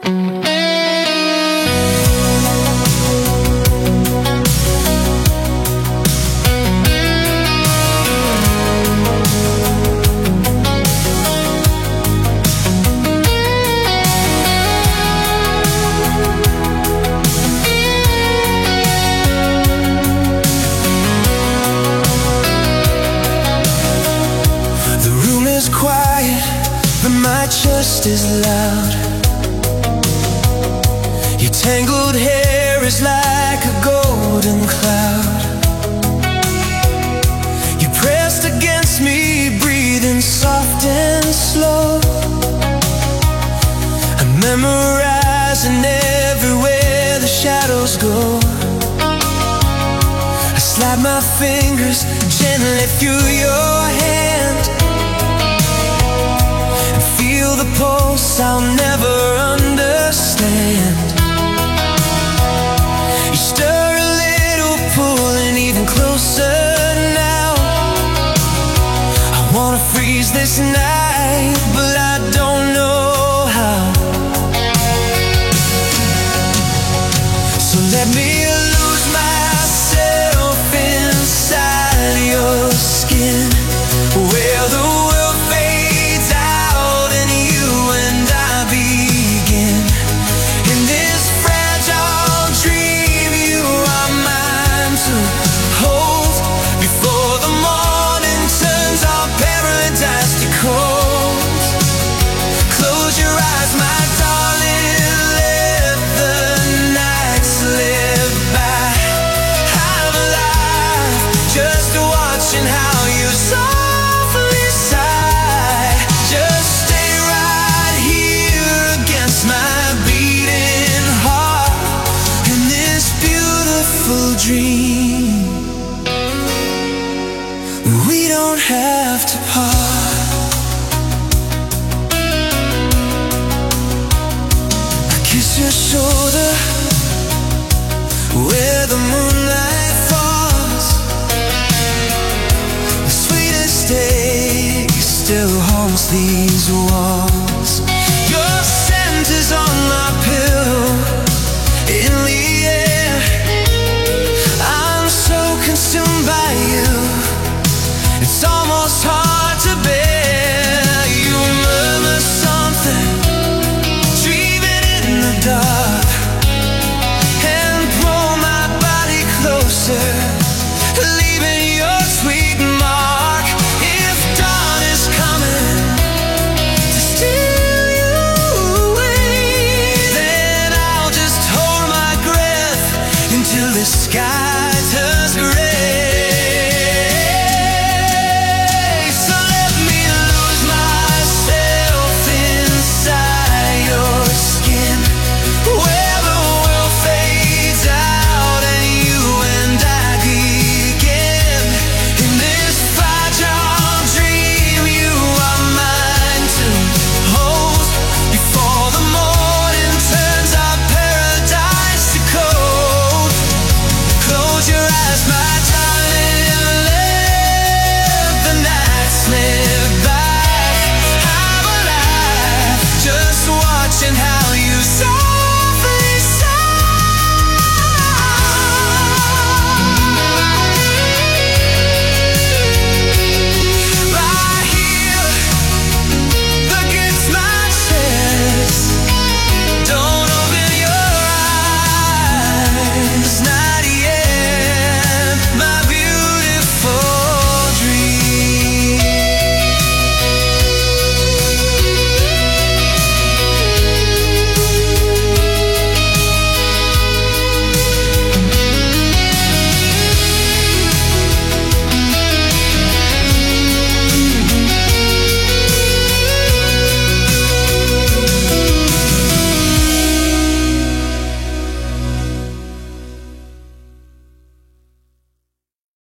Quiet, but my chest is loud. Your tangled hair is like a golden cloud. You pressed against me, breathing soft and slow. I'm memorizing everywhere the shadows go. I slide my fingers gently through your hand. Feel the pulse I'll never understand. You stir a little, pulling even closer now. I wanna freeze this night, but I don't know how. So let me lose myself inside your skin, where the world fades out and you and I begin. In this fragile dream you are mine to hold, before the morning turns our paradise to cold. Close your eyes, my darling, let the night slip by. I'm alive, just watching how you softly sigh. Just stay right here against my beating heart, in this beautiful dream. We don't have to part. I kiss your shoulder where the moonlight falls. The sweetest day still haunts these walls.